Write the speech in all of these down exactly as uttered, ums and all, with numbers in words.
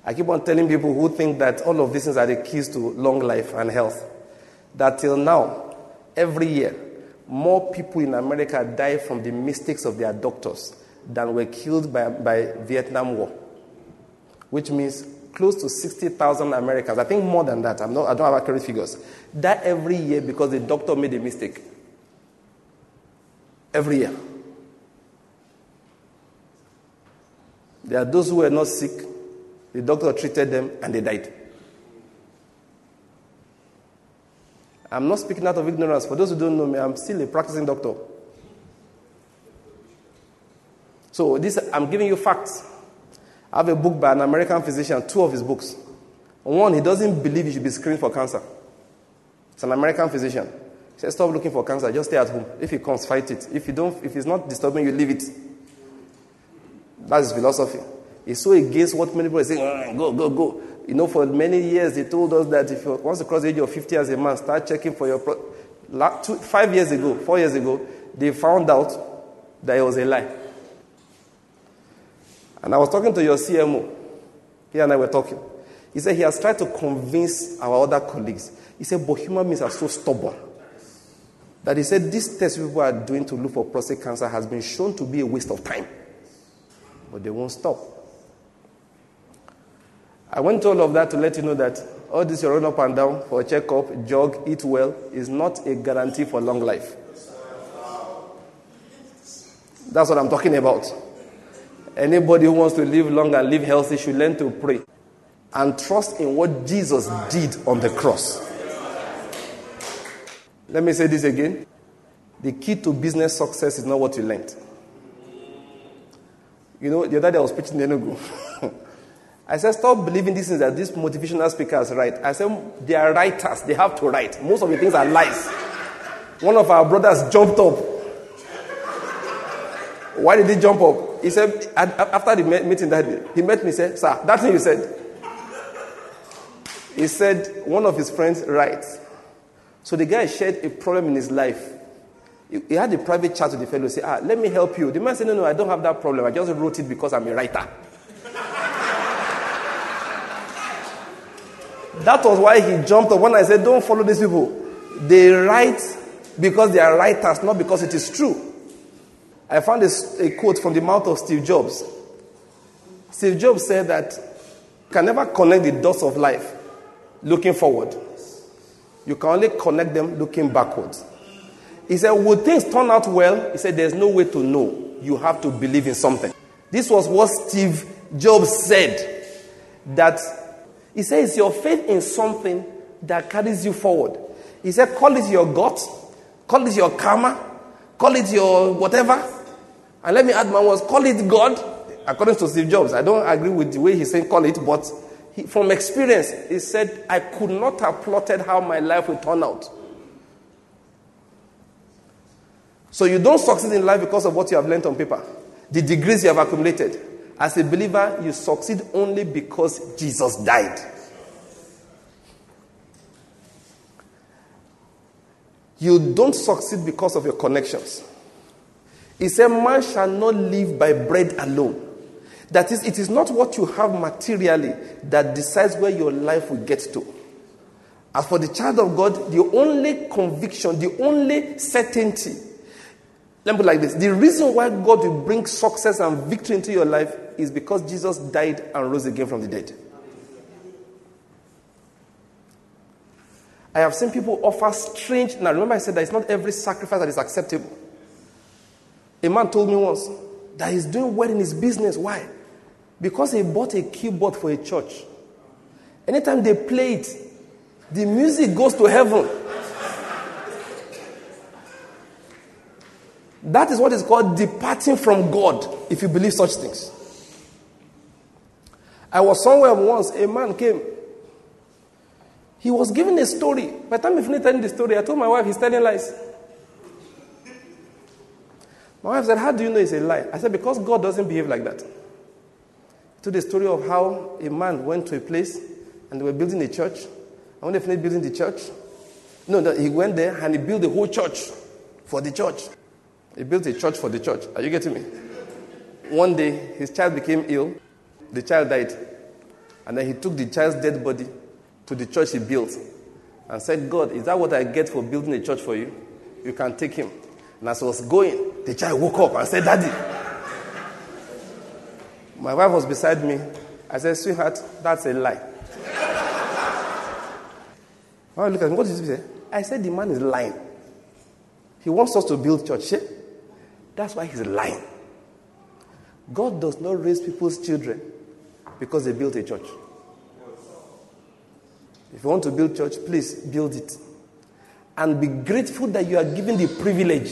I keep on telling people who think that all of these things are the keys to long life and health, that till now, every year, more people in America die from the mistakes of their doctors than were killed by, by Vietnam War, which means close to sixty thousand Americans, I think more than that, I'm not, I don't have accurate figures, die every year because the doctor made a mistake. Every year. There are those who were not sick, the doctor treated them, and they died. I'm not speaking out of ignorance. For those who don't know me, I'm still a practicing doctor. So this, I'm giving you facts. I have a book by an American physician, two of his books. One, he doesn't believe you should be screened for cancer. It's an American physician. He says, stop looking for cancer, just stay at home. If it comes, fight it. If you don't, if it's not disturbing you, leave it. That's his philosophy. He's so against what many people are saying, oh, go, go, go. You know, for many years, they told us that if you once you cross the age of fifty as a man, start checking for your... Pro- two, five years ago, four years ago, they found out that it was a lie. And I was talking to your C M O. He and I were talking. He said he has tried to convince our other colleagues. He said, but human beings are so stubborn that he said this test people are doing to look for prostate cancer has been shown to be a waste of time. But they won't stop. I went to all of that to let you know that all this you run up and down for a checkup, jog, eat well, is not a guarantee for long life. That's what I'm talking about. Anybody who wants to live long and live healthy should learn to pray and trust in what Jesus did on the cross. Let me say this again. The key to business success is not what you learned. You know, the other day I was preaching in Enugu. I said, stop believing these things that these motivational speakers write. I said, they are writers. They have to write. Most of the things are lies. One of our brothers jumped up. Why did he jump up? He said, after the meeting that day, he met me and said, sir, that thing you said. He said, one of his friends writes. So the guy shared a problem in his life. He had a private chat with the fellow. Say, ah, let me help you. The man said, no, no, I don't have that problem. I just wrote it because I'm a writer. That was why he jumped up. When I said, don't follow these people. They write because they are writers, not because it is true. I found a, a quote from the mouth of Steve Jobs. Steve Jobs said that you can never connect the dots of life looking forward. You can only connect them looking backwards. He said, will things turn out well? He said, there's no way to know. You have to believe in something. This was what Steve Jobs said. That he said, it's your faith in something that carries you forward. He said, call it your gut, call it your karma, call it your whatever. And let me add my words, call it God. According to Steve Jobs, I don't agree with the way he's saying call it, but he, from experience, he said, I could not have plotted how my life would turn out. So you don't succeed in life because of what you have learned on paper, the degrees you have accumulated. As a believer, you succeed only because Jesus died. You don't succeed because of your connections. He said, man shall not live by bread alone. That is, it is not what you have materially that decides where your life will get to. As for the child of God, the only conviction, the only certainty, let me put it like this. The reason why God will bring success and victory into your life is because Jesus died and rose again from the dead. I have seen people offer strange... Now, remember I said that it's not every sacrifice that is acceptable. A man told me once that he's doing well in his business. Why? Because he bought a keyboard for a church. Anytime they play it, the music goes to heaven. That is what is called departing from God, if you believe such things. I was somewhere once, a man came. He was giving a story. By the time he finished telling the story, I told my wife, he's telling lies. My wife said, how do you know it's a lie? I said, because God doesn't behave like that. He told the story of how a man went to a place and they were building a church. And when they finished building the church, no, no, he went there and he built the whole church for the church. He built a church for the church. Are you getting me? One day, his child became ill. The child died. And then he took the child's dead body to the church he built and said, God, is that what I get for building a church for you? You can take him. And as I was going, the child woke up and said, Daddy. My wife was beside me. I said, sweetheart, that's a lie. I look at him, what did you say? I said, the man is lying. He wants us to build church. Yeah? That's why he's lying. God does not raise people's children because they built a church. If you want to build church, please build it. And be grateful that you are given the privilege.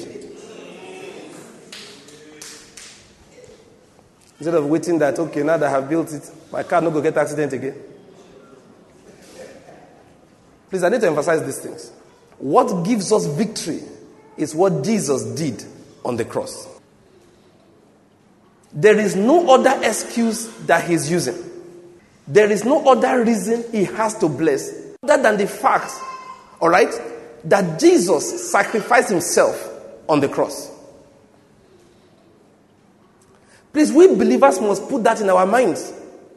Instead of waiting that, okay, now that I have built it, my car not going to get accident again. Please, I need to emphasize these things. What gives us victory is what Jesus did on the cross. There is no other excuse that he's using. There is no other reason he has to bless other than the fact, all right, that Jesus sacrificed himself on the cross. Please, we believers must put that in our minds.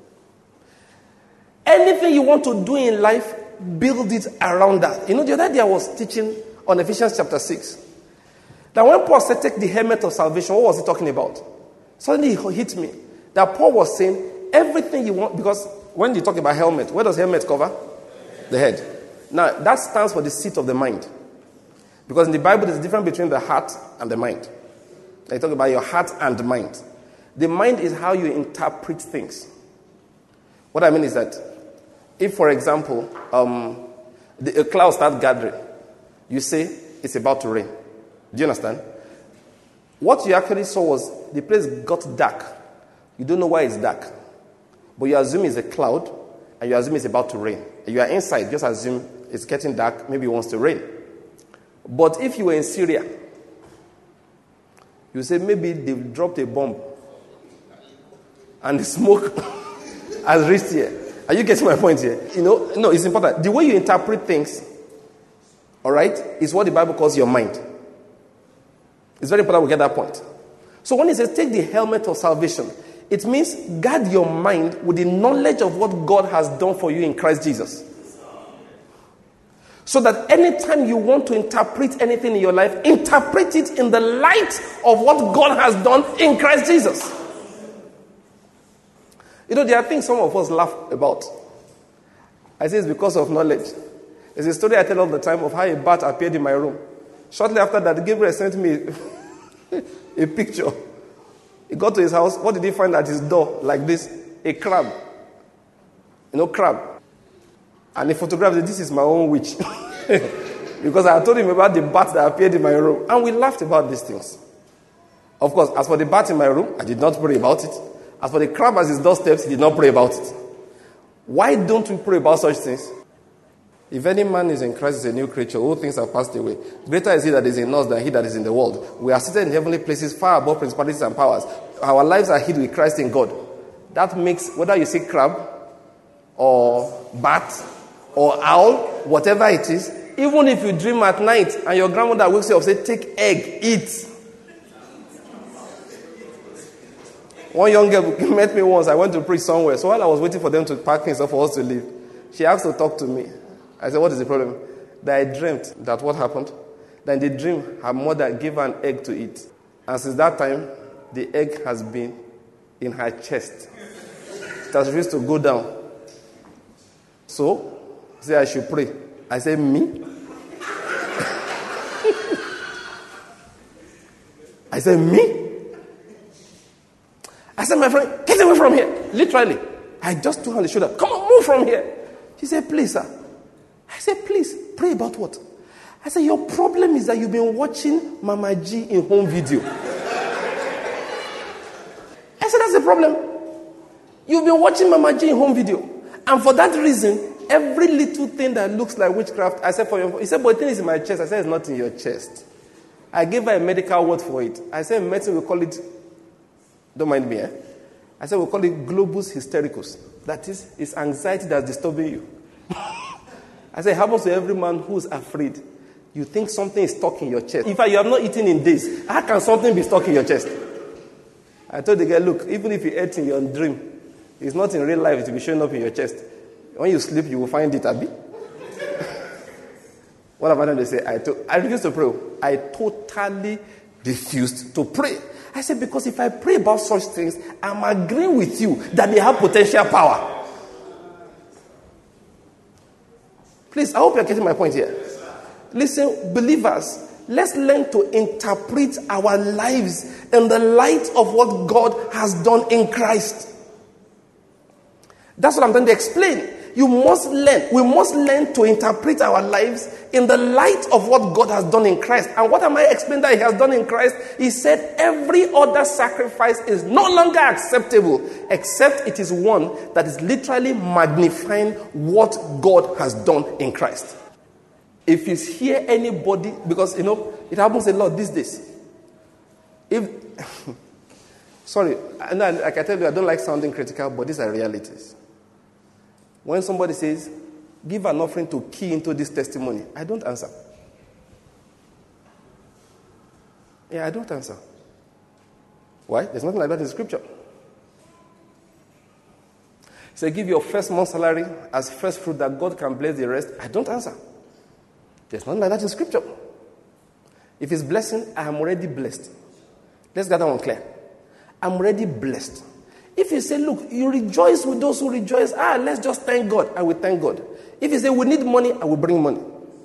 Anything you want to do in life, build it around that. You know, the other day I was teaching on Ephesians chapter six. Now, when Paul said, take the helmet of salvation, what was he talking about? Suddenly it hit me that Paul was saying, everything you want, because when you talk about helmet, where does helmet cover? The head. Now, that stands for the seat of the mind. Because in the Bible, there's a difference between the heart and the mind. Now, you talk about your heart and the mind. The mind is how you interpret things. What I mean is that, if, for example, um, the, a cloud starts gathering, you say it's about to rain. Do you understand? What you actually saw was the place got dark. You don't know why it's dark. But you assume it's a cloud, and you assume it's about to rain. You are inside, just assume it's getting dark, maybe it wants to rain. But if you were in Syria, you say maybe they dropped a bomb, and the smoke has reached here. Are you getting my point here? You know, no, it's important. The way you interpret things, all right, is what the Bible calls your mind. It's very important we get that point. So when it says take the helmet of salvation, it means guard your mind with the knowledge of what God has done for you in Christ Jesus. So that anytime you want to interpret anything in your life, interpret it in the light of what God has done in Christ Jesus. You know, there are things some of us laugh about. I say it's because of knowledge. There's a story I tell all the time of how a bat appeared in my room. Shortly after that, Gabriel sent me a picture. He got to his house. What did he find at his door? Like this, a crab. You know, crab. And he photographed it. This is my own witch. Because I told him about the bat that appeared in my room. And we laughed about these things. Of course, as for the bat in my room, I did not pray about it. As for the crab at his doorsteps, he did not pray about it. Why don't we pray about such things? If any man is in Christ, is a new creature, all things have passed away. Greater is he that is in us than he that is in the world. We are seated in heavenly places far above principalities and powers. Our lives are hid with Christ in God. That makes, whether you say crab or bat or owl, whatever it is, even if you dream at night and your grandmother wakes you up and says, take egg, eat. One young girl met me once. I went to preach somewhere. So while I was waiting for them to pack things up for us to leave, she asked to talk to me. I said, what is the problem? That I dreamt that what happened? That in the dream, her mother gave her an egg to eat. And since that time, the egg has been in her chest. It has refused to go down. So, say I should pray. I said, me? I said, me? I said, my friend, get away from here. Literally. I just took her on the shoulder. Come on, move from here. She said, please, sir. I said, please, pray about what? I said, your problem is that you've been watching Mama G in home video. I said, that's the problem. You've been watching Mama G in home video. And for that reason, every little thing that looks like witchcraft, I said, for your, he said, but the thing is in my chest. I said, it's not in your chest. I gave her a medical word for it. I said, in medicine, we call it, don't mind me, eh? I said, we call it globus hystericus. That is, it's anxiety that's disturbing you. I said, it happens to every man who's afraid. You think something is stuck in your chest. In fact, you have not eaten in days. How can something be stuck in your chest? I told the girl, look, even if you ate in your dream, It's not in real life, it will be showing up in your chest. When you sleep, you will find it, Abi. What about them? They say, I, to- I refuse to pray. I totally refused to pray. I said, because if I pray about such things, I'm agreeing with you that they have potential power. Please, I hope you're getting my point here. Listen, believers, let's learn to interpret our lives in the light of what God has done in Christ. That's what I'm trying to explain. You must learn. We must learn to interpret our lives in the light of what God has done in Christ. And what am I explaining that He has done in Christ? He said every other sacrifice is no longer acceptable except it is one that is literally magnifying what God has done in Christ. If you hear anybody, because, you know, it happens a lot these days. If, sorry, and I, like I tell you, I don't like sounding critical, but these are realities. When somebody says, give an offering to key into this testimony, I don't answer. Yeah, I don't answer. Why? There's nothing like that in Scripture. Say, give your first month's salary as first fruit that God can bless the rest. I don't answer. There's nothing like that in Scripture. If it's blessing, I am already blessed. Let's get that one clear. I'm already blessed. If you say, look, you rejoice with those who rejoice, ah, let's just thank God, I will thank God. If you say, we need money, I will bring money.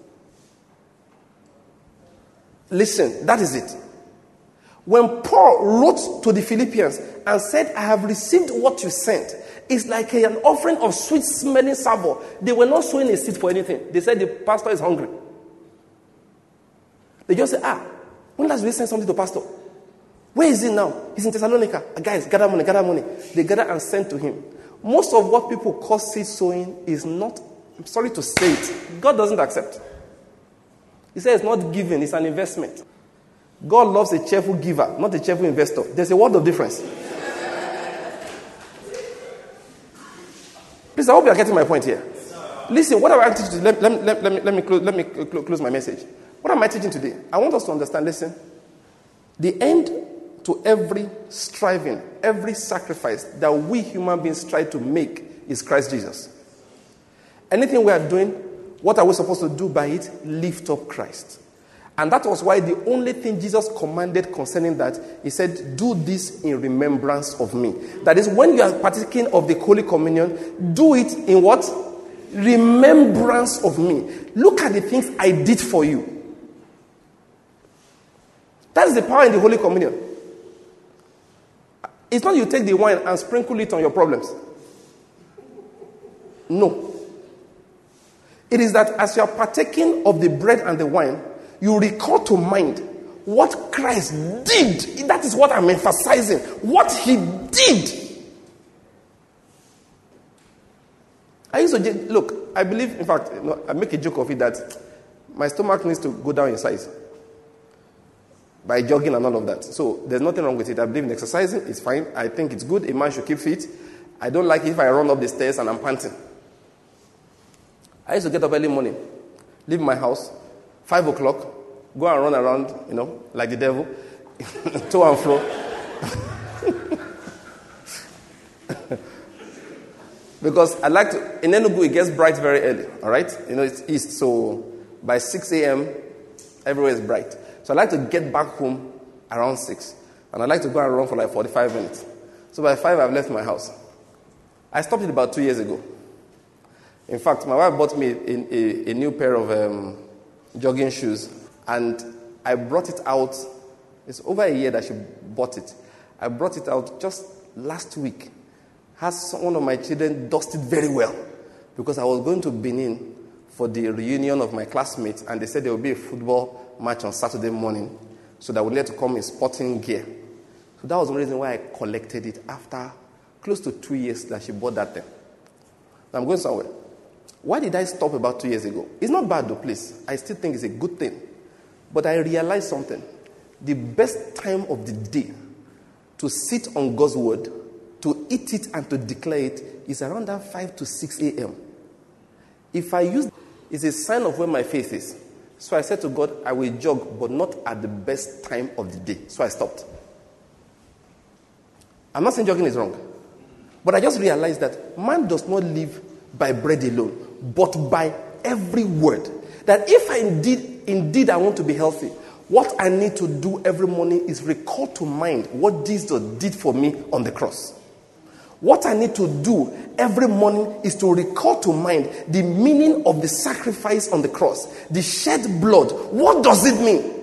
Listen, that is it. When Paul wrote to the Philippians and said, I have received what you sent, it's like an offering of sweet-smelling savour. They were not sowing a seed for anything. They said the pastor is hungry. They just said, ah, when last we send something to pastor? Where is he now? He's in Thessalonica. Guys, gather money, gather money. They gather and send to him. Most of what people call seed sowing is not, I'm sorry to say it, God doesn't accept. He says it's not giving, it's an investment. God loves a cheerful giver, not a cheerful investor. There's a world of difference. Please, I hope you are getting my point here. Listen, what am I teaching today? Let, let, let, let me, let me, close, let me close my message. What am I teaching today? I want us to understand, listen, the end to every striving, every sacrifice that we human beings try to make is Christ Jesus. Anything we are doing, what are we supposed to do by it? Lift up Christ. And that was why the only thing Jesus commanded concerning that, he said, do this in remembrance of me. That is, when you are partaking of the Holy Communion, do it in what? Remembrance of me. Look at the things I did for you. That is the power in the Holy Communion. It's not you take the wine and sprinkle it on your problems. No. It is that as you are partaking of the bread and the wine, you recall to mind what Christ did. That is what I'm emphasizing. What he did. I used to, look, I believe, in fact, you know, I make a joke of it that my stomach needs to go down in size by jogging and all of that. So there's nothing wrong with it. I believe in exercising. It's fine. I think it's good. A man should keep fit. I don't like it if I run up the stairs and I'm panting. I used to get up early morning, leave my house, five o'clock, go and run around, you know, like the devil, to and fro. Because I like to, in Enugu, it gets bright very early, all right? You know, it's east, so by six a.m., everywhere is bright. So I like to get back home around six. And I like to go and run for like forty-five minutes. So by five, I've left my house. I stopped it about two years ago. In fact, my wife bought me a, a, a new pair of um, jogging shoes. And I brought it out. It's over a year that she bought it. I brought it out just last week. Has one of my children dusted very well. Because I was going to Benin for the reunion of my classmates. And they said there will be a football match on Saturday morning, so that we need to come in sporting gear. So that was the reason why I collected it after close to two years that she bought that thing. Now I'm going somewhere. Why did I stop about two years ago? It's not bad though, please. I still think it's a good thing. But I realized something. The best time of the day to sit on God's word, to eat it and to declare it, is around that five to six a.m. If I use, it's a sign of where my faith is. So I said to God, I will jog, but not at the best time of the day. So I stopped. I'm not saying jogging is wrong. But I just realized that man does not live by bread alone, but by every word. That if I indeed, indeed I want to be healthy, what I need to do every morning is recall to mind what Jesus did for me on the cross. What I need to do every morning is to recall to mind the meaning of the sacrifice on the cross, the shed blood. What does it mean?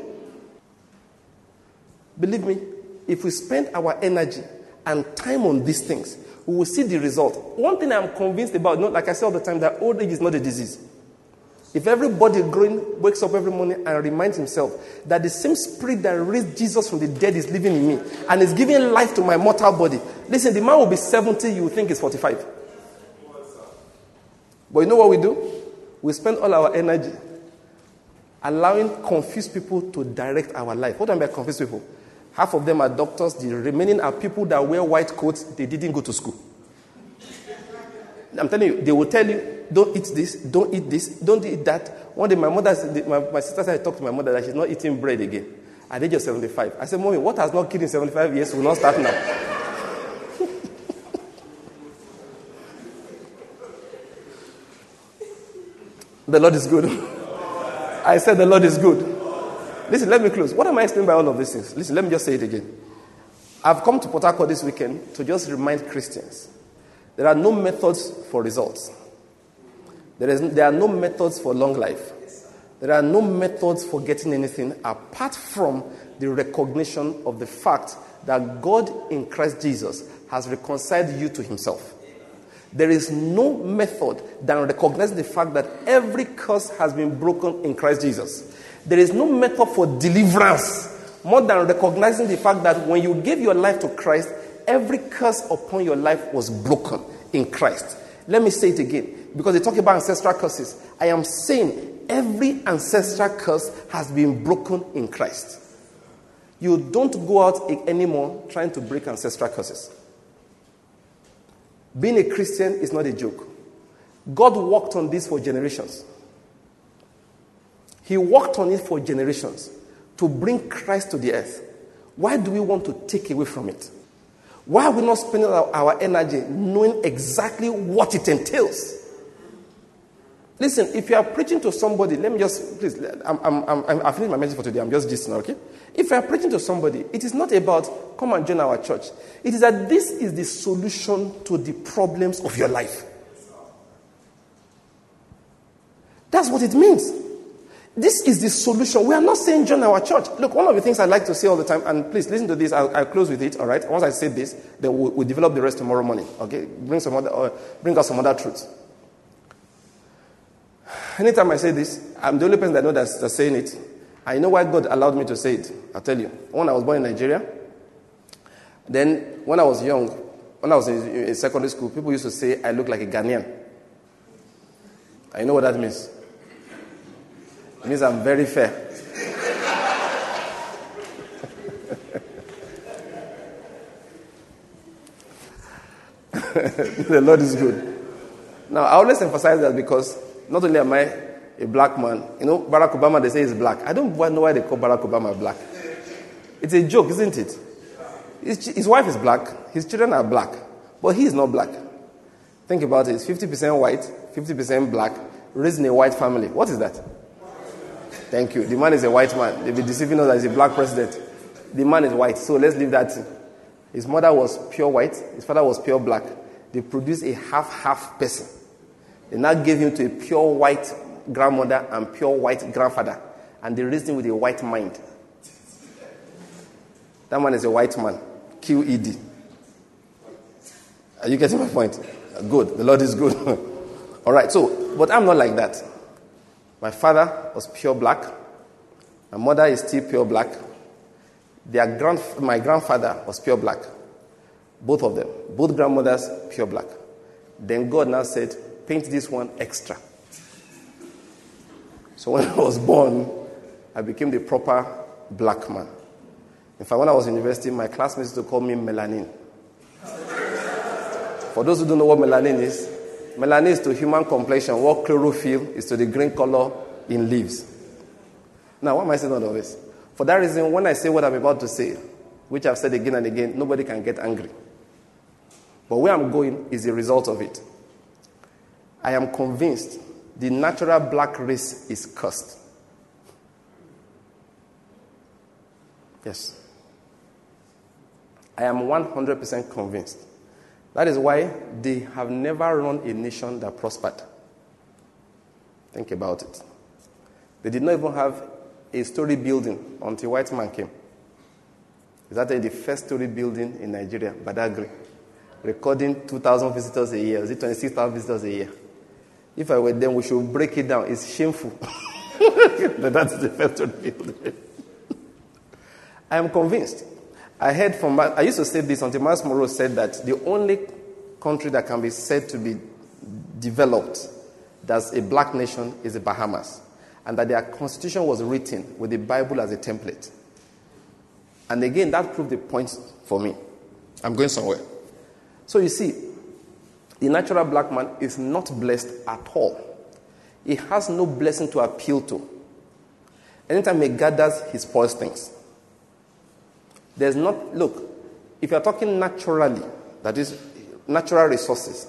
Believe me, if we spend our energy and time on these things, we will see the result. One thing I'm convinced about, not like I say all the time, that old age is not a disease. If everybody growing wakes up every morning and reminds himself that the same spirit that raised Jesus from the dead is living in me and is giving life to my mortal body. Listen, the man will be seventy, you will think he's forty-five. But you know what we do? We spend all our energy allowing confused people to direct our life. What do I mean by confused people? Half of them are doctors. The remaining are people that wear white coats. They didn't go to school. I'm telling you, they will tell you, don't eat this, don't eat this, don't eat that. One day my mother, my, my sister said, I talked to my mother that she's not eating bread again at the age of seventy-five. I said, Mommy, what has not killed in seventy-five years will not start now. The Lord is good. I said the Lord is good. Listen, let me close. What am I explaining by all of these things? Listen, let me just say it again. I've come to Port Harcourt this weekend to just remind Christians there are no methods for results. There, is, there are no methods for long life. There are no methods for getting anything apart from the recognition of the fact that God in Christ Jesus has reconciled you to himself. There is no method than recognizing the fact that every curse has been broken in Christ Jesus. There is no method for deliverance more than recognizing the fact that when you gave your life to Christ, every curse upon your life was broken in Christ. Let me say it again, because they talk about ancestral curses. I am saying every ancestral curse has been broken in Christ. You don't go out anymore trying to break ancestral curses. Being a Christian is not a joke. God worked on this for generations. He worked on it for generations to bring Christ to the earth. Why do we want to take away from it? Why are we not spending our, our energy knowing exactly what it entails? Listen, if you are preaching to somebody, let me just, please, I'm, I'm, I'm, I've finished my message for today. I'm just listening, okay? If you are preaching to somebody, it is not about, come and join our church. It is that this is the solution to the problems of your life. That's what it means. This is the solution. We are not saying join our church. Look, one of the things I like to say all the time, and please listen to this, I'll, I'll close with it, all right? Once I say this, then we'll, we'll develop the rest tomorrow morning, okay? Bring some other, uh, bring us some other truths. Anytime I say this, I'm the only person that knows that's, that's saying it. I know why God allowed me to say it. I'll tell you. When I was born in Nigeria, then when I was young, when I was in, in secondary school, people used to say I look like a Ghanaian. I know what that means. It means I'm very fair. The Lord is good. Now, I always emphasize that because not only am I a black man, you know, Barack Obama, they say he's black. I don't know why they call Barack Obama black. It's a joke, isn't it? His, his wife is black. His children are black. But he is not black. Think about it. It's fifty percent white, fifty percent black, raised in a white family. What is that? Thank you. The man is a white man. They'll be deceiving us that he's a black president. The man is white, so let's leave that. His mother was pure white. His father was pure black. They produced a half-half person. They now gave him to a pure white grandmother and pure white grandfather. And they raised him with a white mind. That man is a white man. Q E D. Are you getting my point? Good. The Lord is good. All right. So, but I'm not like that. My father was pure black. My mother is still pure black. Their grand, my grandfather was pure black. Both of them. Both grandmothers, pure black. Then God now said, paint this one extra. So when I was born, I became the proper black man. In fact, when I was in university, my classmates used to call me melanin. For those who don't know what melanin is, melanin is to human complexion what chlorophyll is to the green color in leaves. Now, why am I saying all of this? For that reason, when I say what I'm about to say, which I've said again and again, nobody can get angry. But where I'm going is the result of it. I am convinced the natural black race is cursed. Yes. I am one hundred percent convinced. That is why they have never run a nation that prospered. Think about it. They did not even have a story building until white man came. Is that the first story building in Nigeria, Badagry, recording two thousand visitors a year? Is it twenty-six thousand visitors a year? If I were them, we should break it down. It's shameful. But that's the first story building. I am convinced. I heard from, I used to say this until Miles Monroe said that the only country that can be said to be developed that's a black nation is the Bahamas. And that their constitution was written with the Bible as a template. And again, that proved the point for me. I'm going somewhere. So you see, the natural black man is not blessed at all. He has no blessing to appeal to. Anytime he gathers, he spoils things. There's not, look, if you're talking naturally, that is natural resources,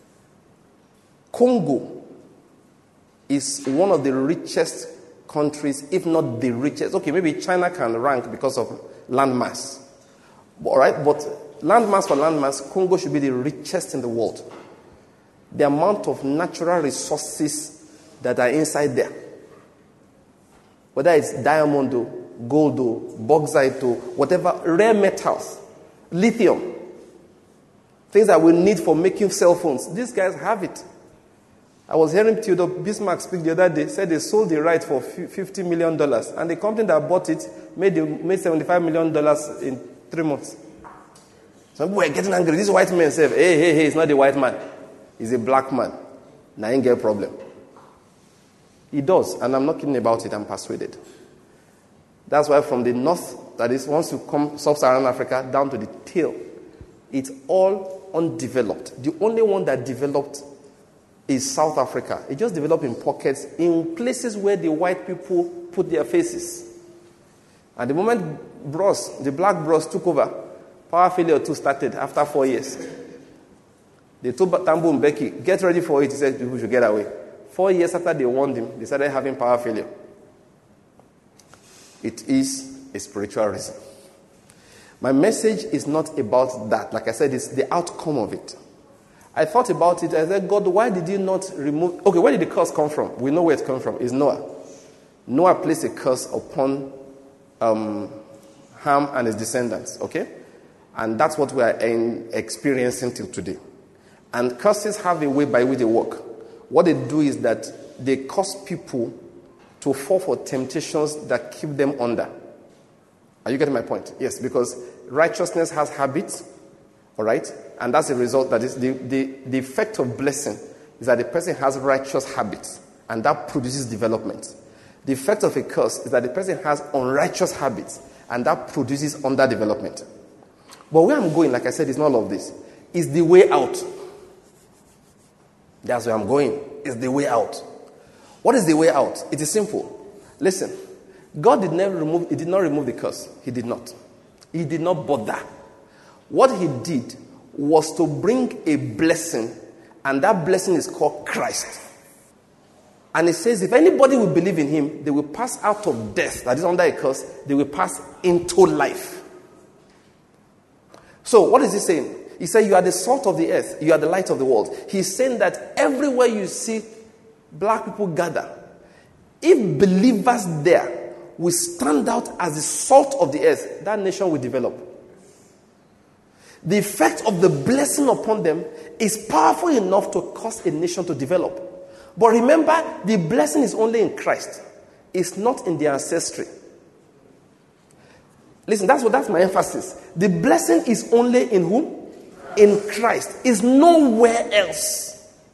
Congo is one of the richest countries, if not the richest. Okay, maybe China can rank because of land mass. All right, but land mass for land mass, Congo should be the richest in the world. The amount of natural resources that are inside there, whether it's diamond or gold or bauxite or whatever, rare metals, lithium, things that we need for making cell phones. These guys have it. I was hearing Theodore Bismarck speak the other day, said they sold the right for fifty million dollars, and the company that bought it made, made seventy-five million dollars in three months. Some people were getting angry. This white man said, hey, hey, hey, it's not the white man. He's a black man. Now I ain't get a problem. He does, and I'm not kidding about it, I'm persuaded. That's why from the north, that is, once you come sub-Saharan Africa, down to the tail, it's all undeveloped. The only one that developed is South Africa. It just developed in pockets, in places where the white people put their faces. And the moment bros, the black bros took over, power failure too started after four years. They told Tambo Mbeki, get ready for it. He said people should get away. Four years after they warned him, they started having power failure. It is a spiritual reason. My message is not about that. Like I said, it's the outcome of it. I thought about it. I said, God, why did you not remove... Okay, where did the curse come from? We know where it comes from. It's Noah. Noah placed a curse upon um, Ham and his descendants. Okay? And that's what we are in, experiencing till today. And curses have a way by which they work. What they do is that they cause people to fall for temptations that keep them under. Are you getting my point? Yes, because righteousness has habits, all right? And that's the result. That is the, the, the effect of blessing is that the person has righteous habits, and that produces development. The effect of a curse is that the person has unrighteous habits, and that produces underdevelopment. But where I'm going, like I said, is not all of this. It's the way out. That's where I'm going. It's the way out. What is the way out? It is simple. Listen, God did not remove, he did not remove the curse. He did not. He did not bother. What he did was to bring a blessing, and that blessing is called Christ. And it says if anybody will believe in him, they will pass out of death, that is under a curse, they will pass into life. So what is he saying? He said you are the salt of the earth, you are the light of the world. He's saying that everywhere you see black people gather, if believers there will stand out as the salt of the earth, that nation will develop. The effect of the blessing upon them is powerful enough to cause a nation to develop. But remember, the blessing is only in Christ. It's not in the ancestry. Listen, that's what that's my emphasis. The blessing is only in whom? In Christ. It's nowhere else.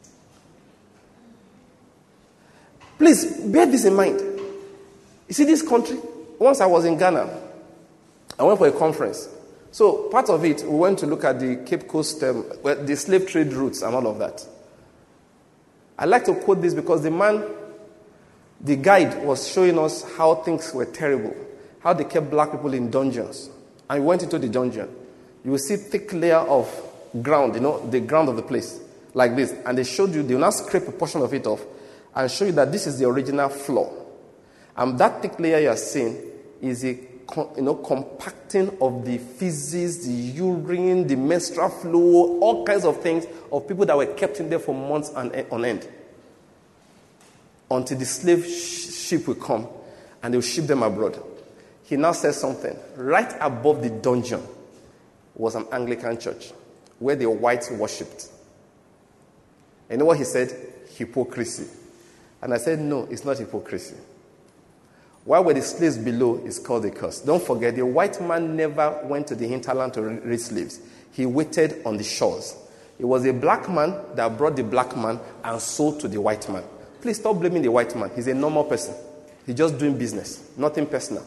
Please, bear this in mind. You see this country? Once I was in Ghana, I went for a conference. So part of it, we went to look at the Cape Coast, um, the slave trade routes and all of that. I like to quote this because the man, the guide was showing us how things were terrible, how they kept black people in dungeons. And we went into the dungeon. You will see thick layer of ground, you know, the ground of the place, like this. And they showed you, they will now scrape a portion of it off and show you that this is the original floor. And that thick layer you are seeing is a you know, compacting of the feces, the urine, the menstrual flow, all kinds of things of people that were kept in there for months on end. Until the slave sh- ship will come and they will ship them abroad. He now says something. Right above the dungeon was an Anglican church where the whites worshipped. You know what he said? Hypocrisy. And I said, no, it's not hypocrisy. While were the slaves below, it's called a curse. Don't forget, the white man never went to the hinterland to raise slaves. He waited on the shores. It was a black man that brought the black man and sold to the white man. Please stop blaming the white man. He's a normal person. He's just doing business, nothing personal.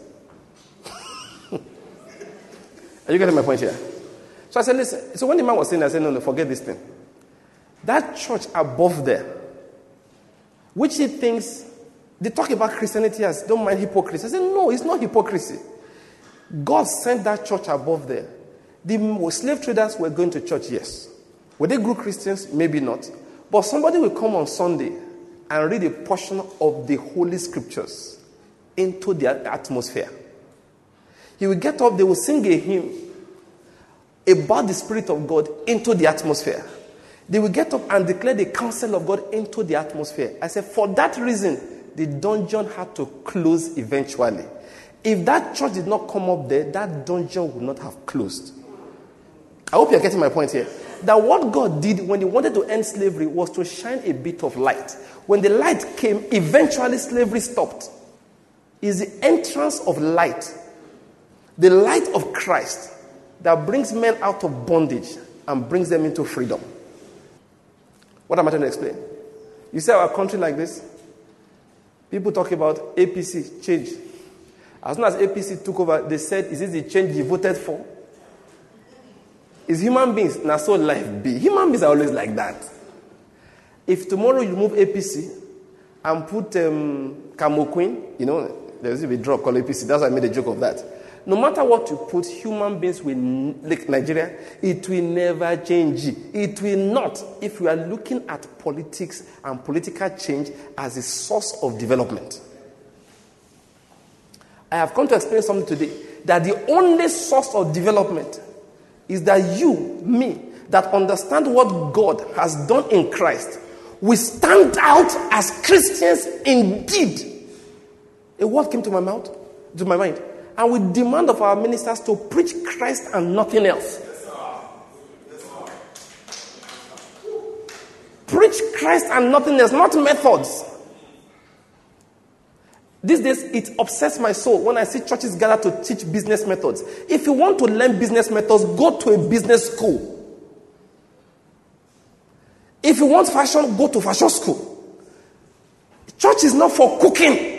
Are you getting my point here? So I said, listen. So when the man was saying, I said, no, no, forget this thing. That church above there, which he thinks, they talk about Christianity as, don't mind hypocrisy. I said, no, it's not hypocrisy. God sent that church above there. The slave traders were going to church, yes. Were they good Christians? Maybe not. But somebody will come on Sunday and read a portion of the Holy Scriptures into the atmosphere. He will get up, they will sing a hymn about the Spirit of God into the atmosphere. They will get up and declare the counsel of God into the atmosphere. I said, for that reason, the dungeon had to close eventually. If that church did not come up there, that dungeon would not have closed. I hope you're getting my point here. That what God did when he wanted to end slavery was to shine a bit of light. When the light came, eventually slavery stopped. It's the entrance of light, the light of Christ, that brings men out of bondage and brings them into freedom. What am I trying to explain? You see our country like this? People talk about A P C, change. As soon as A P C took over, they said, is this the change you voted for? Is human beings, now so life be. Human beings are always like that. If tomorrow you move A P C and put um, Camoquin, you know, there's a drug called A P C. That's why I made a joke of that. No matter what you put, human beings will, like Nigeria, it will never change. It will not, if we are looking at politics and political change as a source of development. I have come to explain something today, that the only source of development is that you, me, that understand what God has done in Christ, we stand out as Christians indeed. A word came to my mouth, to my mind. And we demand of our ministers to preach Christ and nothing else. Yes, sir. Yes, sir. Preach Christ and nothing else, not methods. These days, it upsets my soul when I see churches gather to teach business methods. If you want to learn business methods, go to a business school. If you want fashion, go to fashion school. Church is not for cooking.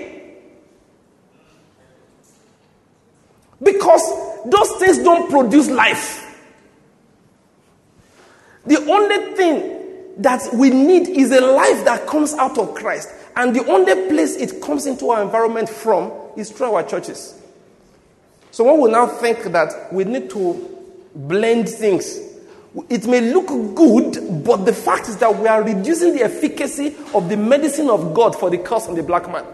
Because those things don't produce life. The only thing that we need is a life that comes out of Christ. And the only place it comes into our environment from is through our churches. So when we now think that we need to blend things, it may look good, but the fact is that we are reducing the efficacy of the medicine of God for the curse on the black man.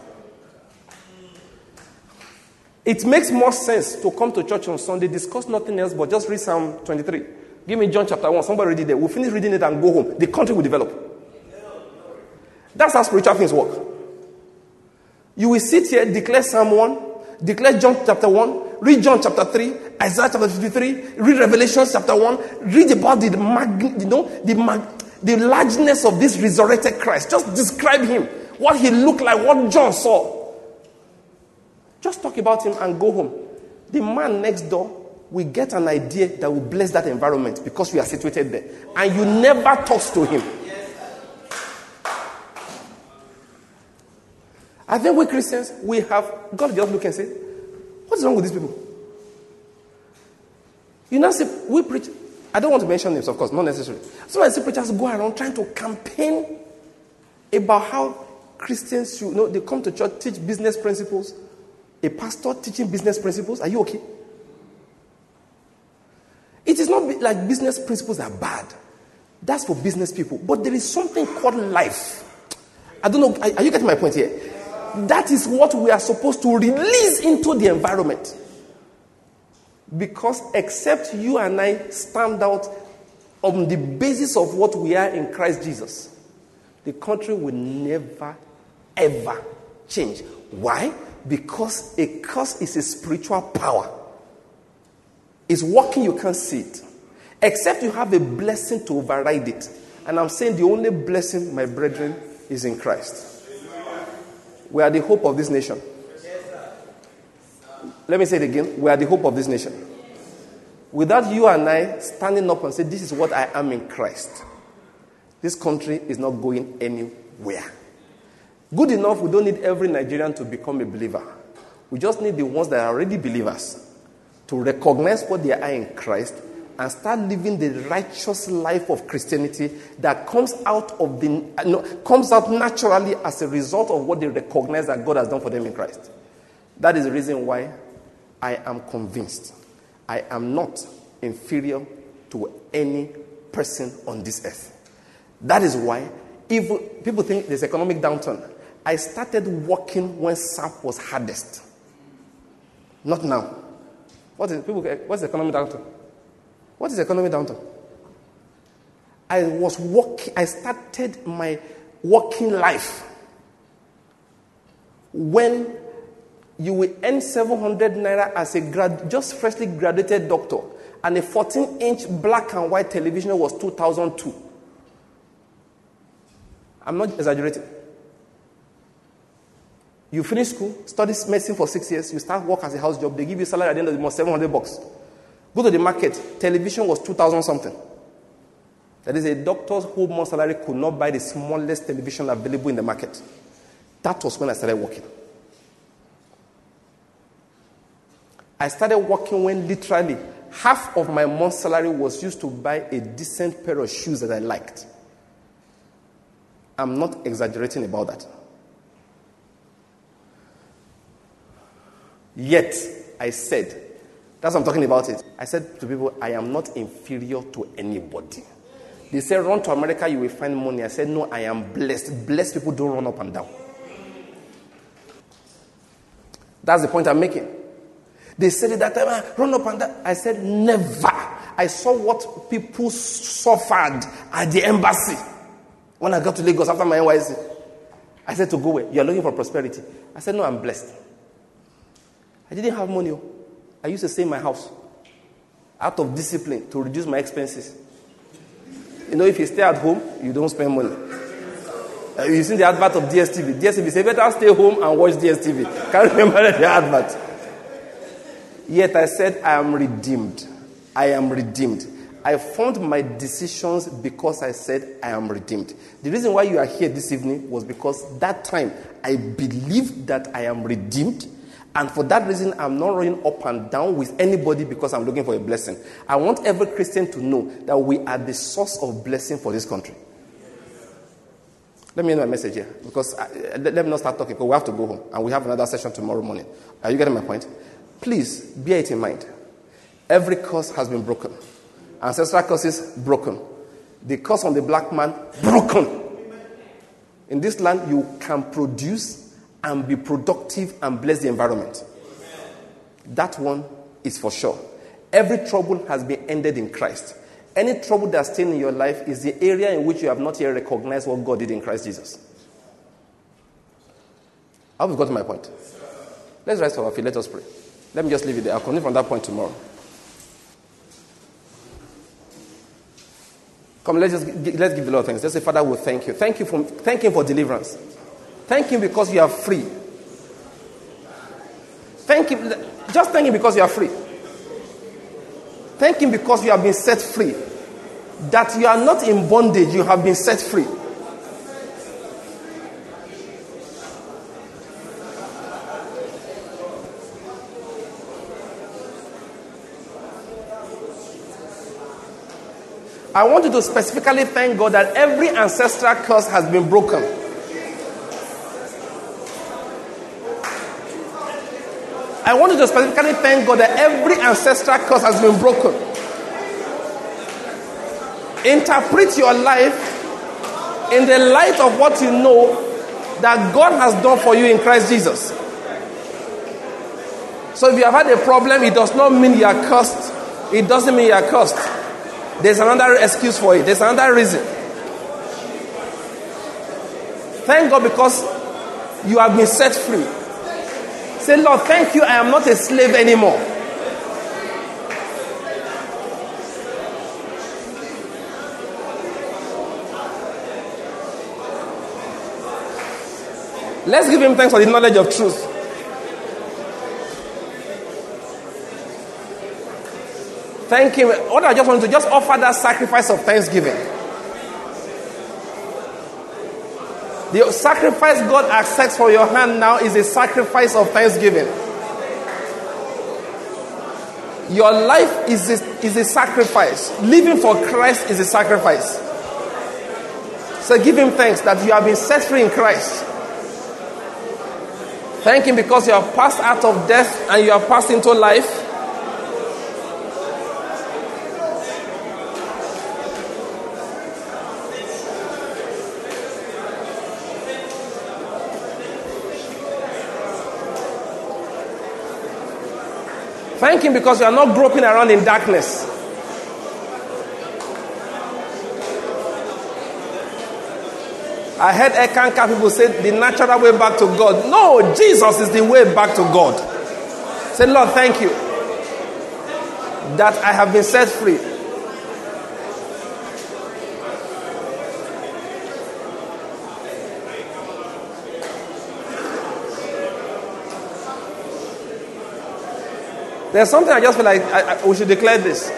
It makes more sense to come to church on Sunday, discuss nothing else but just read Psalm twenty-three. Give me John chapter one. Somebody read it there. We'll finish reading it and go home. The country will develop. That's how spiritual things work. You will sit here, declare Psalm one, declare John chapter one, read John chapter three, Isaiah chapter fifty-three, read Revelation chapter one, read about the mag, you know, the mag, the largeness of this resurrected Christ. Just describe him, what he looked like, what John saw. Just talk about him and go home. The man next door will get an idea that will bless that environment because we are situated there. And you never talk to him. I think we Christians, we have, God just look and say, what's wrong with these people? You know, see, we preach, I don't want to mention names, of course, not necessarily. Some of the preachers go around trying to campaign about how Christians should, you know, they come to church, teach business principles. A pastor teaching business principles, are you okay? It is not, like business principles are bad. That's for business people. But there is something called life. I don't know. Are, are you getting my point here? That is what we are supposed to release into the environment. Because except you and I stand out on the basis of what we are in Christ Jesus, the country will never, ever change. Why? Because a curse is a spiritual power. It's working, you can't see it. Except you have a blessing to override it. And I'm saying the only blessing, my brethren, is in Christ. We are the hope of this nation. Let me say it again. We are the hope of this nation. Without you and I standing up and say, this is what I am in Christ, this country is not going anywhere. Good enough, we don't need every Nigerian to become a believer. We just need the ones that are already believers to recognize what they are in Christ and start living the righteous life of Christianity that comes out of the no, comes out naturally as a result of what they recognize that God has done for them in Christ. That is the reason why I am convinced I am not inferior to any person on this earth. That is why if people think there's economic downturn, I started working when S A P was hardest. Not now. What is people? What's the economic downturn? What is economic downturn? I was working. I started my working life when you will earn seven hundred naira as a grad, just freshly graduated doctor, and a fourteen inch black and white television was two thousand two. I'm not exaggerating. You finish school, study medicine for six years, you start work as a house job, they give you salary at the end of the month, seven hundred bucks. Go to the market, television was two thousand something. That is, a doctor's whole month salary could not buy the smallest television available in the market. That was when I started working. I started working when literally half of my month's salary was used to buy a decent pair of shoes that I liked. I'm not exaggerating about that. Yet, I said, that's what I'm talking about it. I said to people, I am not inferior to anybody. They say, run to America, you will find money. I said, no, I am blessed. Blessed people don't run up and down. That's the point I'm making. They said it that time, ah, run up and down. I said, never. I saw what people suffered at the embassy. When I got to Lagos after my N Y C, I said to go where? You're looking for prosperity. I said, no, I'm blessed. I didn't have money. I used to stay in my house out of discipline to reduce my expenses. You know, if you stay at home, you don't spend money. Uh, you've seen the advert of D S T V. D S T V say, better stay home and watch D S T V. Can't remember the advert. Yet I said, I am redeemed. I am redeemed. I formed my decisions because I said I am redeemed. The reason why you are here this evening was because that time I believed that I am redeemed. And for that reason, I'm not running up and down with anybody because I'm looking for a blessing. I want every Christian to know that we are the source of blessing for this country. Let me end my message here because I, let, let me not start talking because we have to go home and we have another session tomorrow morning. Are you getting my point? Please bear it in mind. Every curse has been broken. Ancestral curses broken. The curse on the black man broken. In this land, you can produce and be productive and bless the environment. That one is for sure. Every trouble has been ended in Christ. Any trouble that's still in your life is the area in which you have not yet recognized what God did in Christ Jesus. I hope you've got to my point. Let's rise to our feet. Let us pray. Let me just leave it there. I'll continue from that point tomorrow. Come, let's just let's give the Lord thanks. Let's say, Father, we thank you. Thank you for thank Him for deliverance. Thank Him because you are free. Thank Him. Just thank Him because you are free. Thank Him because you have been set free. That you are not in bondage, you have been set free. I want you to specifically thank God that every ancestral curse has been broken. I want you to specifically thank God that every ancestral curse has been broken. Interpret your life in the light of what you know that God has done for you in Christ Jesus. So if you have had a problem, it does not mean you are cursed. It doesn't mean you are cursed. There's another excuse for it. There's another reason. Thank God because you have been set free. Say, Lord, thank you. I am not a slave anymore. Let's give him thanks for the knowledge of truth. Thank him. What I just want to just offer that sacrifice of thanksgiving. The sacrifice God accepts for your hand now is a sacrifice of thanksgiving. Your life is a, is a sacrifice. Living for Christ is a sacrifice. So give him thanks that you have been set free in Christ. Thank him because you have passed out of death and you have passed into life. Thank him because you are not groping around in darkness. I heard Ekanka people say the natural way back to God. No, Jesus is the way back to God. Say, Lord, thank you that I have been set free. There's something I just feel like I, I, we should declare this.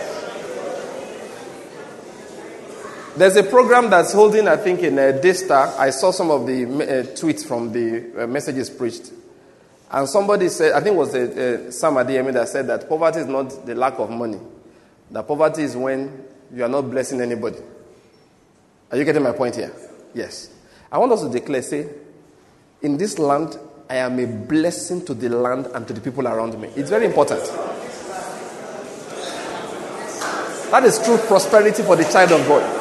There's a program that's holding, I think, in uh, Daystar. I saw some of the uh, tweets from the uh, messages preached. And somebody said, I think it was uh, uh, Sam Adeyemi that said that poverty is not the lack of money. That poverty is when you are not blessing anybody. Are you getting my point here? Yes. I want us to declare, say, in this land, I am a blessing to the land and to the people around me. It's very important. That is true prosperity for the child of God.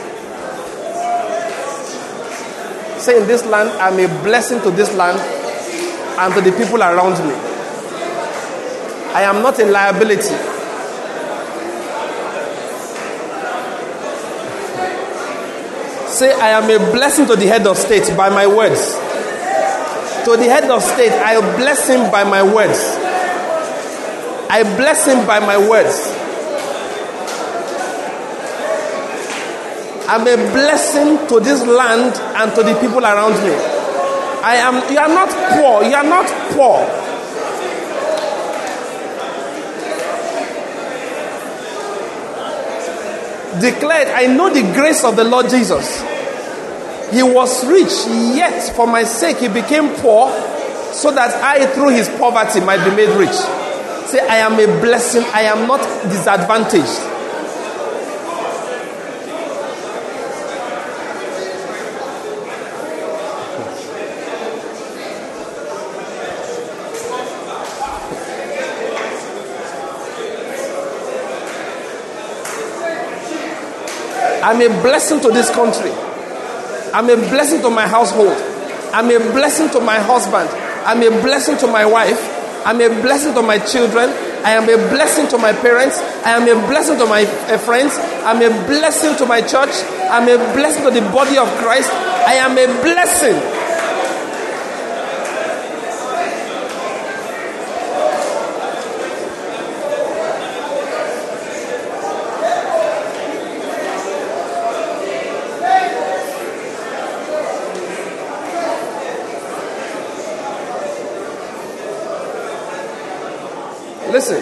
Say, in this land, I'm a blessing to this land and to the people around me. I am not a liability. Say, I am a blessing to the head of state by my words. To the head of state, I bless him by my words. I bless him by my words. I'm a blessing to this land and to the people around me. I am. You are not poor. You are not poor. Declared, I know the grace of the Lord Jesus. He was rich, yet for my sake he became poor, so that I through his poverty might be made rich. Say, I am a blessing. I am not disadvantaged. I'm a blessing to this country. I'm a blessing to my household. I'm a blessing to my husband. I'm a blessing to my wife. I'm a blessing to my children. I am a blessing to my parents. I am a blessing to my uh, friends. I'm a blessing to my church. I'm a blessing to the body of Christ. I am a blessing. Listen.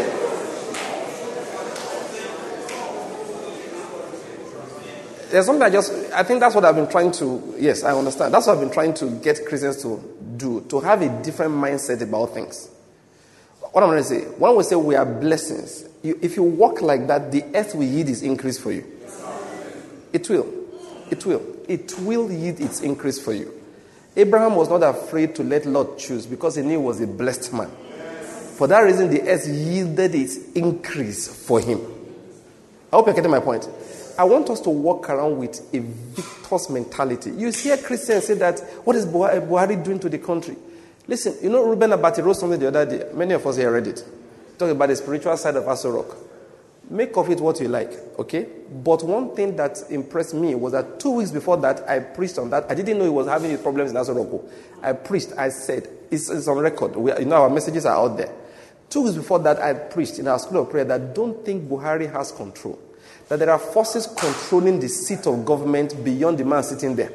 There's something I just, I think that's what I've been trying to, yes, I understand. That's what I've been trying to get Christians to do, to have a different mindset about things. What I'm going to say, when we say we are blessings, you, if you walk like that, the earth will yield its increase for you. It will. It will. It will yield its increase for you. Abraham was not afraid to let Lot choose because he knew he was a blessed man. For that reason, the earth yielded its increase for him. I hope you're getting my point. I want us to walk around with a victor's mentality. You hear Christians say that, what is Buhari doing to the country? Listen, you know, Reuben Abati wrote something the other day. Many of us here read it. Talking about the spiritual side of Aso Rock. Make of it what you like, okay? But one thing that impressed me was that two weeks before that, I preached on that. I didn't know he was having problems in Aso Rock. I preached, I said, it's, it's on record. We, you know, our messages are out there. Two weeks before that, I preached in our school of prayer that don't think Buhari has control. That there are forces controlling the seat of government beyond the man sitting there.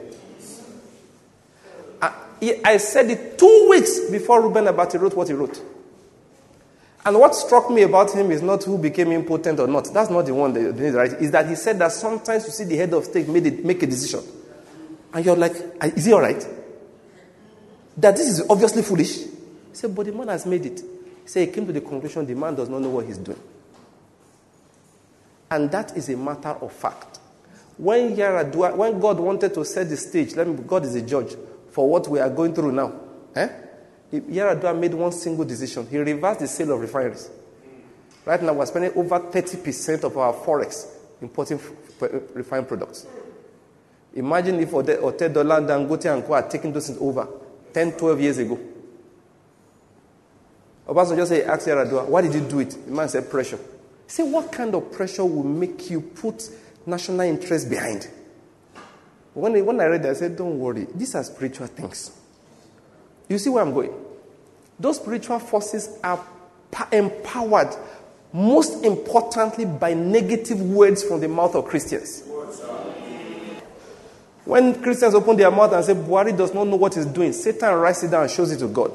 I, I said it two weeks before Reuben Abati wrote what he wrote. And what struck me about him is not who became impotent or not. That's not the one that is right. Is that he said that sometimes you see the head of state made it, make a decision. And you're like, is he all right? That this is obviously foolish. He said, but the man has made it. He said he came to the conclusion the man does not know what he's doing. And that is a matter of fact. When Yaradua, when God wanted to set the stage, let me, God is a judge for what we are going through now. Eh? Yaradua made one single decision. He reversed the sale of refineries. Right now, we're spending over thirty percent of our forex importing f- refined products. Imagine if Otedola, Dangote, and Co had taken those things over ten, twelve years ago. Obasanjo just say, ask Yaradua, why did you do it? The man said, pressure. Say, what kind of pressure will make you put national interest behind? When, when I read that, I said, don't worry. These are spiritual things. You see where I'm going? Those spiritual forces are empowered, most importantly, by negative words from the mouth of Christians. When Christians open their mouth and say, Buhari does not know what he's doing, Satan writes it down and shows it to God.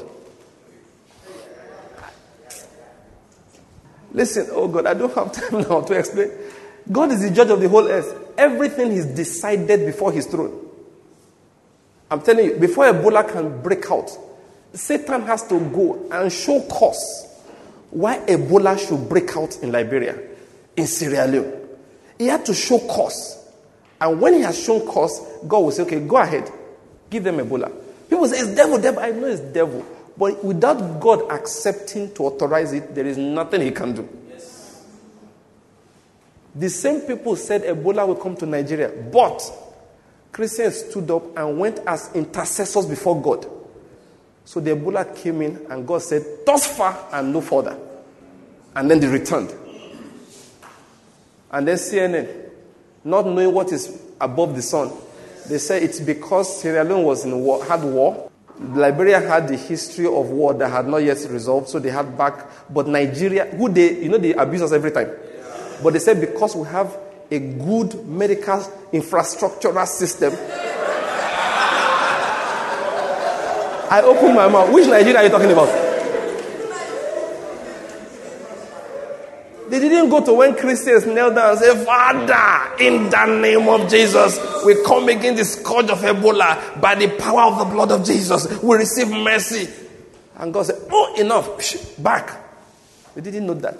Listen, oh God, I don't have time now to explain. God is the judge of the whole earth. Everything is decided before his throne. I'm telling you, before Ebola can break out, Satan has to go and show cause why Ebola should break out in Liberia, in Sierra Leone. He had to show cause. And when he has shown cause, God will say, okay, go ahead. Give them Ebola. People say, it's devil, devil. I know it's devil. But without God accepting to authorize it, there is nothing he can do. Yes. The same people said Ebola will come to Nigeria. But Christians stood up and went as intercessors before God. So the Ebola came in and God said, thus far and no further. And then they returned. And then C N N, not knowing what is above the sun, they said it's because Sierra Leone was in war, had war. Liberia had the history of war that had not yet resolved, so they had back. But Nigeria, who they, you know, they abuse us every time. Yeah. But they said because we have a good medical infrastructural system. I opened my mouth. Which Nigeria are you talking about? They didn't go to when Christians knelt down and said, Father, in the name of Jesus, we come against the scourge of Ebola. By the power of the blood of Jesus, we receive mercy. And God said, oh, enough. Psh, back. They didn't know that.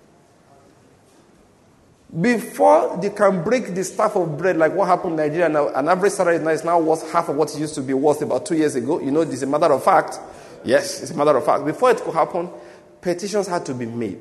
Before they can break the staff of bread, like what happened in Nigeria now, an average salary now is now worth half of what it used to be worth about two years ago. You know, this is a matter of fact. Yes, it's a matter of fact. Before it could happen, petitions had to be made.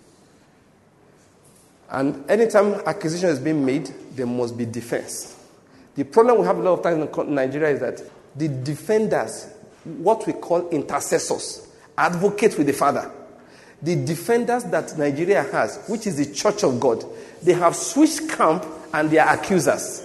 And anytime accusation is being made, there must be defense. The problem we have a lot of times in Nigeria is that the defenders, what we call intercessors, advocate with the Father. The defenders that Nigeria has, which is the Church of God, they have switched camp and they are accusers.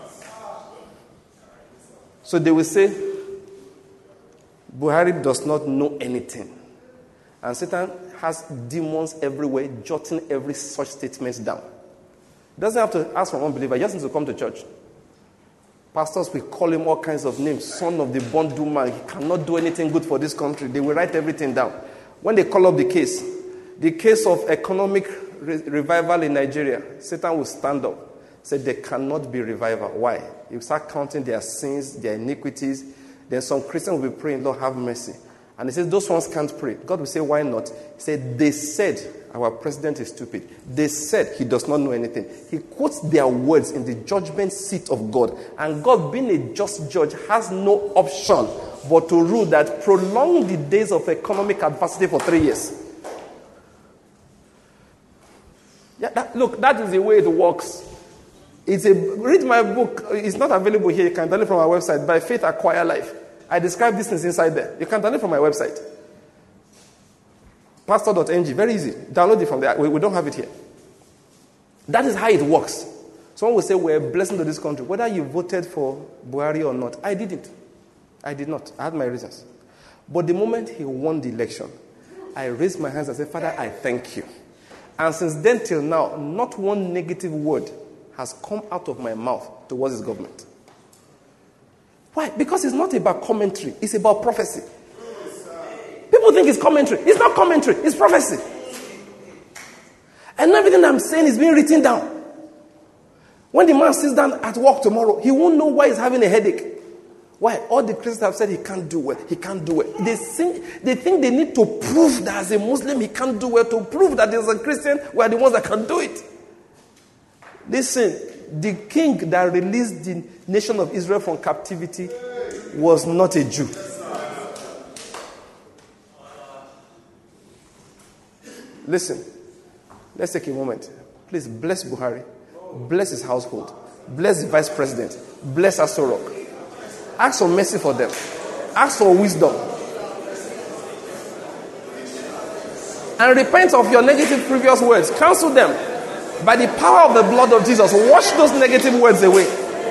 So they will say, Buhari does not know anything. And Satan has demons everywhere, jotting every such statement down. He doesn't have to ask for unbeliever, he just needs to come to church. Pastors will call him all kinds of names. Son of the Bondu man, he cannot do anything good for this country. They will write everything down. When they call up the case, the case of economic re- revival in Nigeria, Satan will stand up, say there cannot be revival. Why? You start counting their sins, their iniquities. Then some Christians will be praying, Lord, have mercy. And he says, those ones can't pray. God will say, why not? He said, they said our president is stupid. They said he does not know anything. He quotes their words in the judgment seat of God. And God, being a just judge, has no option but to rule that prolong the days of economic adversity for three years. Yeah, that, look, that is the way it works. It's a, read my book. It's not available here. You can download it from our website. By Faith Acquire Life. I describe these things inside there. You can download it from my website. pastor dot n g. Very easy. Download it from there. We, we don't have it here. That is how it works. Someone will say, we're a blessing to this country. Whether you voted for Buhari or not, I didn't. I did not. I had my reasons. But the moment he won the election, I raised my hands and said, Father, I thank you. And since then till now, not one negative word has come out of my mouth towards his government. Why? Because it's not about commentary. It's about prophecy. People think it's commentary. It's not commentary. It's prophecy. And everything I'm saying is being written down. When the man sits down at work tomorrow, he won't know why he's having a headache. Why? All the Christians have said he can't do well. He can't do well. They think, they think they need to prove that as a Muslim he can't do well. To prove that as a Christian, we are the ones that can do it. Listen, the king that released the nation of Israel from captivity was not a Jew. Listen, let's take a moment. Please bless Buhari. Bless his household. Bless the vice president. Bless Asorok. Ask for mercy for them. Ask for wisdom. And repent of your negative previous words. Cancel them. By the power of the blood of Jesus, wash those negative words away.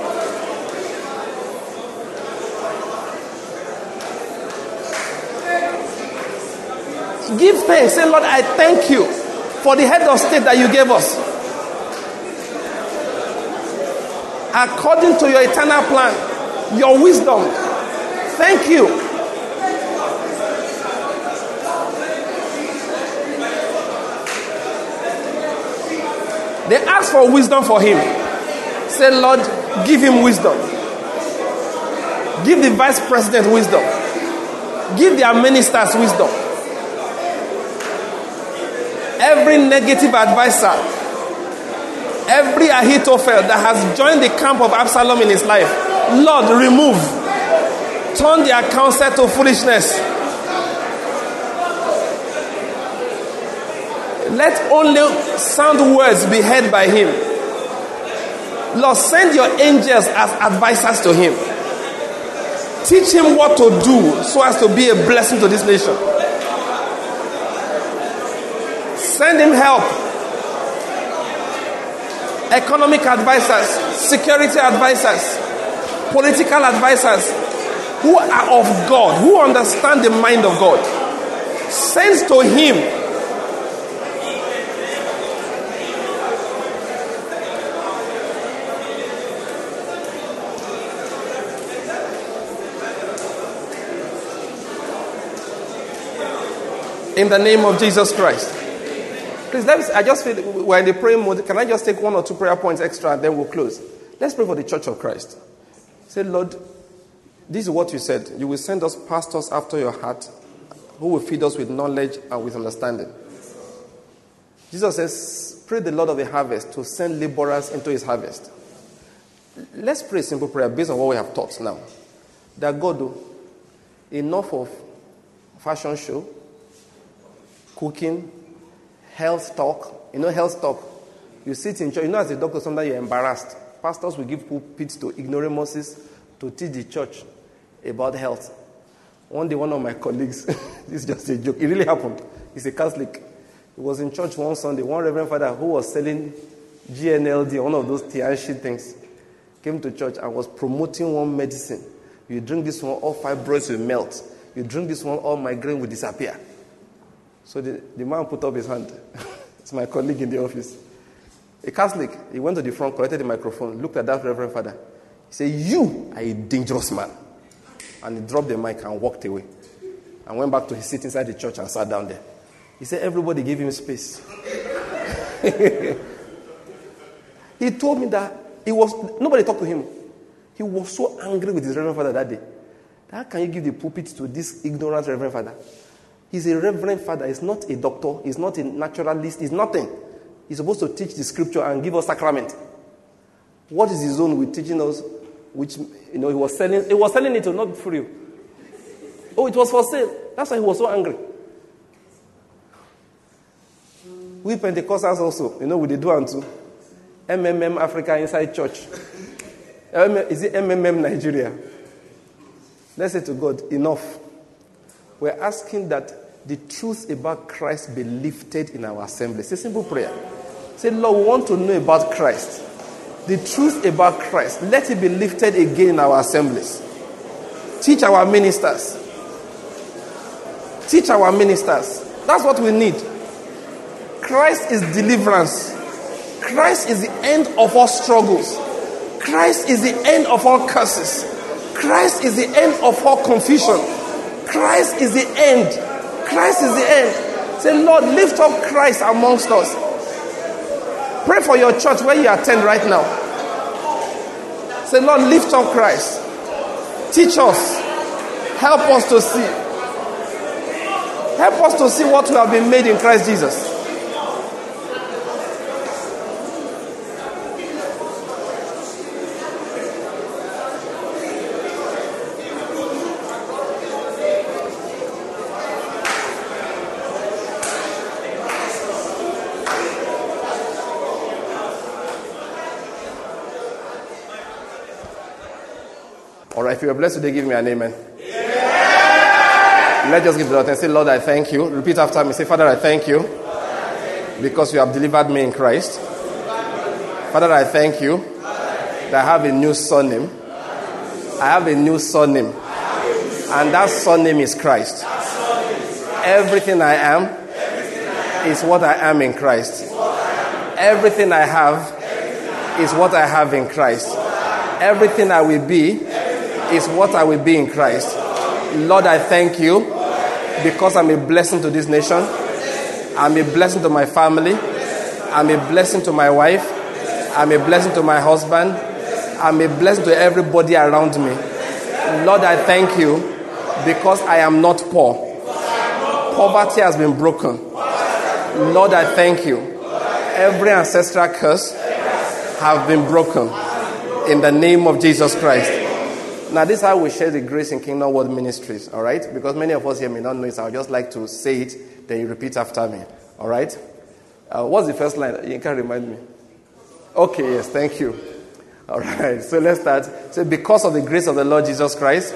Give thanks. Say, Lord, I thank you for the head of state that you gave us. According to your eternal plan, your wisdom. Thank you. They ask for wisdom for him. Say, Lord, give him wisdom. Give the vice president wisdom. Give their ministers wisdom. Every negative advisor, every Ahithophel that has joined the camp of Absalom in his life, Lord, remove. Turn their counsel to foolishness. Let only sound words be heard by him. Lord, send your angels as advisors to him. Teach him what to do so as to be a blessing to this nation. Send him help. Economic advisors, security advisors, political advisors who are of God, who understand the mind of God. Send to him. In the name of Jesus Christ. Please, let me, I just feel we're in the praying mode. Can I just take one or two prayer points extra and then we'll close? Let's pray for the Church of Christ. Say, Lord, this is what you said. You will send us pastors after your heart who will feed us with knowledge and with understanding. Jesus says, pray the Lord of the harvest to send laborers into his harvest. Let's pray a simple prayer based on what we have taught now. That God, do enough of fashion show, cooking, health talk. You know health talk. You sit in church. You know as a doctor sometimes you're embarrassed. Pastors will give pulpits to ignoramuses to teach the church about health. One day one of my colleagues, this is just a joke, it really happened. He's a Catholic. He was in church one Sunday. One Reverend Father who was selling G N L D, one of those Tianchi things, came to church and was promoting one medicine. You drink this one, all fibroids will melt. You drink this one, all migraine will disappear. So the, the man put up his hand. It's my colleague in the office. A Catholic. He went to the front, collected the microphone, looked at that Reverend Father. He said, you are a dangerous man. And he dropped the mic and walked away. And went back to his seat inside the church and sat down there. He said, everybody gave him space. He told me that he was, nobody talked to him. He was so angry with his Reverend Father that day. How can you give the pulpit to this ignorant Reverend Father? He's a Reverend Father. He's not a doctor. He's not a naturalist. He's nothing. He's supposed to teach the scripture and give us sacrament. What is his own with teaching us? Which, you know, he was selling. He was selling it to not free. Oh, it was for sale. That's why he was so angry. We Pentecostals also, you know, we do and too. M M M Africa Inside Church. Is it M M M Nigeria? Let's say to God, enough. We're asking that the truth about Christ be lifted in our assembly. It's a simple prayer. Say, Lord, we want to know about Christ. The truth about Christ, let it be lifted again in our assemblies. Teach our ministers. Teach our ministers. That's what we need. Christ is deliverance. Christ is the end of all struggles. Christ is the end of all curses. Christ is the end of all confusion. Christ is the end. Christ is the end. Say, Lord, lift up Christ amongst us. Pray for your church where you attend right now. Say, Lord, lift up Christ. Teach us. Help us to see. Help us to see what we have been made in Christ Jesus. All right, if you are blessed today, give me an amen. Yeah. Let's just give the Lord and say, Lord, I thank you. Repeat after me. Say, Father, I thank you because you have delivered me in Christ. Father, I thank you that I have a new surname. I have a new surname. And that surname is Christ. Everything I am is what I am in Christ. Everything I have is what I have in Christ. Everything I will be is what I will be in Christ. Lord, I thank you because I'm a blessing to this nation. I'm a blessing to my family. I'm a blessing to my wife. I'm a blessing to my husband. I'm a blessing to everybody around me. Lord, I thank you because I am not poor. Poverty has been broken. Lord, I thank you. Every ancestral curse have been broken in the name of Jesus Christ. Now, this is how we share the grace in Kingdom World Ministries, all right? Because many of us here may not know it, so I would just like to say it, then you repeat after me, all right? Uh, what's the first line? You can remind me. Okay, yes, thank you. All right, so let's start. So, because of the grace of the Lord Jesus Christ,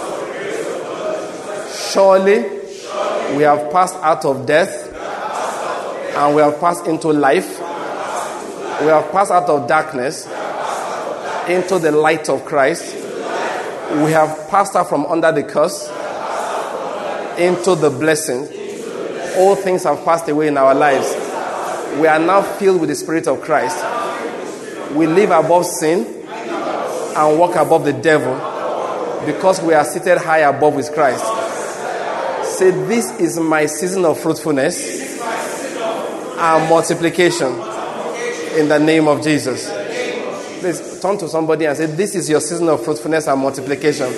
surely we have passed out of death and we have passed into life. We have passed out of darkness into the light of Christ. We have passed out from under the curse into the blessing. All things have passed away in our lives. We are now filled with the Spirit of Christ. We live above sin and walk above the devil because we are seated high above with Christ. Say, this is my season of fruitfulness and multiplication in the name of Jesus. Please turn to somebody and say, this is your season of fruitfulness and multiplication.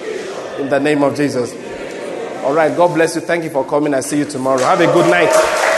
In the name of Jesus. All right, God bless you. Thank you for coming. I see you tomorrow. Have a good night.